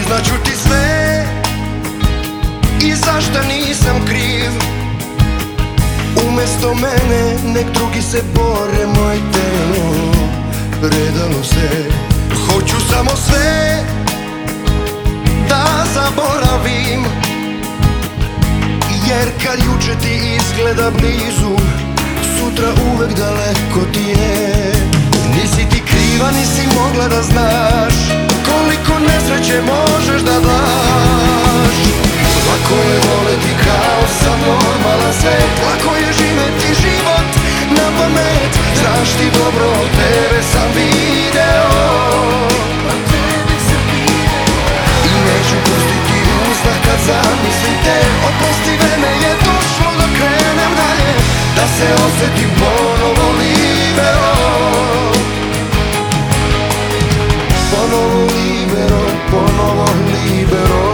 Priznaću ti sve i zašta nisam kriv. Umesto mene nek drugi se bore, moje telo predalo se. Hoću samo sve da zaboravim, jer kad juče ti izgleda blizu, sutra uvek daleko ti je. Nisi ti kriva, nisi mogla da znaš koliko nesreće možeš da daš. Lako je voleti kao sam normalan svet, lako je živeti život na pamet. Znaš ti dobro, tebe sam video i neću pustiti uzdah kad zamislim te. Oprosti, vreme je došlo da krenem dalje, da se osjetim ponovo libero. Ponovo libero, ponovo libero.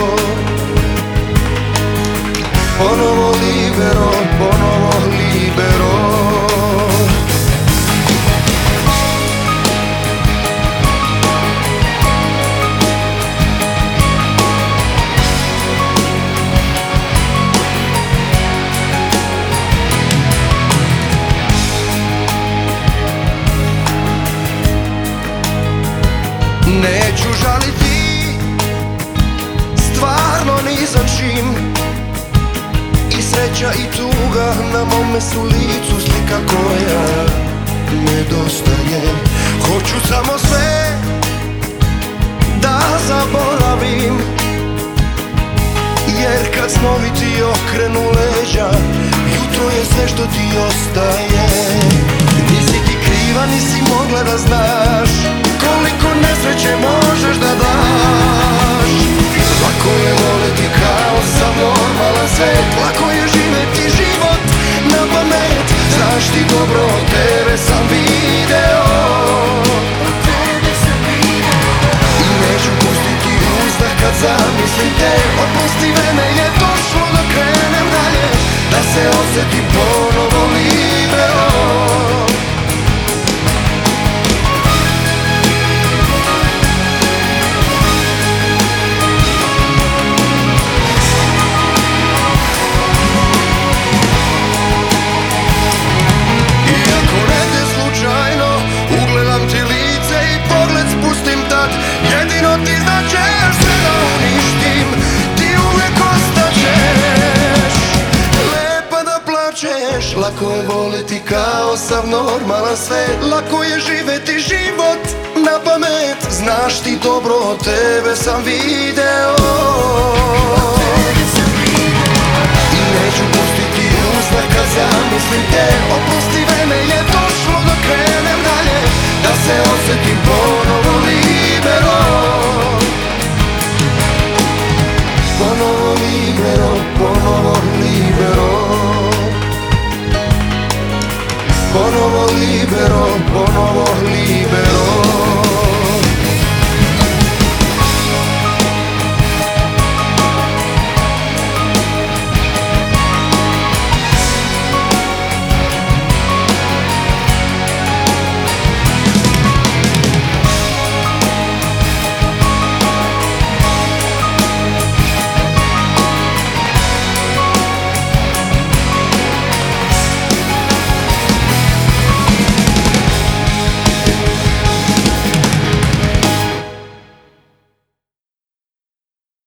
Ponovo libero, ponovo libero. Neću žaliti, stvarno ni za čim. I sreća i tuga na mome su licu, slika koja nedostaje. Hoću samo sve da zaboravim, jer kad snovi ti okrenu leđa, jutro je sve što ti ostaje. Nisi ti kriva, nisi mogla da znaš koliko nesreće možeš da daš. Lako je voleti kao sam normalan svet, lako je živeti život na pamet. Znaš ti dobro, tebe sam video i neću pustiti uzdah kad zamislim te. Oprosti, vreme je došlo da krenem dalje, da se osjetim ponovo libero. Lako je voleti kao sav normalan svet, lako je živeti život na pamet. Znaš ti dobro, tebe sam video i neću pustiti uzdah kad zamislim te. Oprosti, vreme je došlo da krenem dalje, da se osjetim ponovo libero. Ponovo libero, ponovo libero. Ponovo libero, ponovo libero.